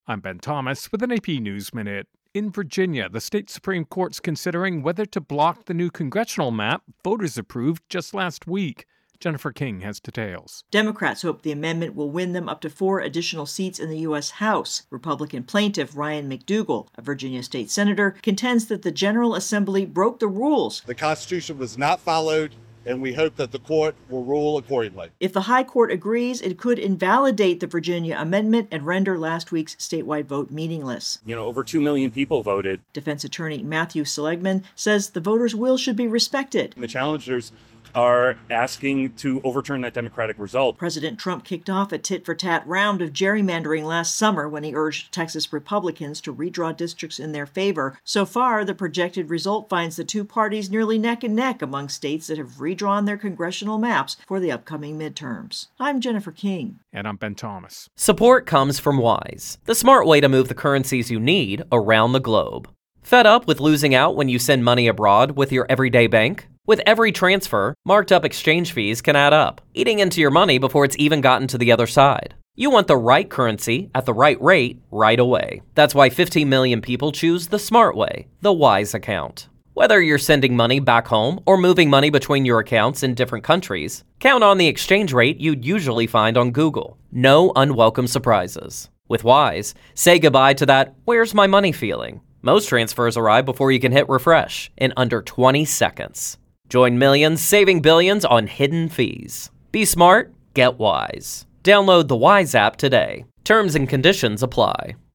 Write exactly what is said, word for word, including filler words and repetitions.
I'm Ben Thomas with an A P News Minute. In Virginia, the state Supreme Court's considering whether to block the new congressional map voters approved just last week. Jennifer King has details. Democrats hope the amendment will win them up to four additional seats in the U S House. Republican plaintiff Ryan McDougal, a Virginia state senator, contends that the General Assembly broke the rules. The Constitution was not followed, and we hope that the court will rule accordingly. If the High Court agrees, it could invalidate the Virginia amendment and render last week's statewide vote meaningless. You know, over two million people voted. Defense attorney Matthew Seligman says the voters' will should be respected. The challengers are asking to overturn that democratic result. President Trump kicked off a tit-for-tat round of gerrymandering last summer when he urged Texas Republicans to redraw districts in their favor. So far, the projected result finds the two parties nearly neck and neck among states that have redrawn their congressional maps for the upcoming midterms. I'm Jennifer King. And I'm Ben Thomas. Support comes from Wise, the smart way to move the currencies you need around the globe. Fed up with losing out when you send money abroad with your everyday bank? With every transfer, marked up exchange fees can add up, eating into your money before it's even gotten to the other side. You want the right currency at the right rate right away. That's why fifteen million people choose the smart way, the Wise account. Whether you're sending money back home or moving money between your accounts in different countries, count on the exchange rate you'd usually find on Google. No unwelcome surprises. With Wise, say goodbye to that "where's my money" feeling. Most transfers arrive before you can hit refresh in under twenty seconds. Join millions saving billions on hidden fees. Be smart, get Wise. Download the Wise app today. Terms and conditions apply.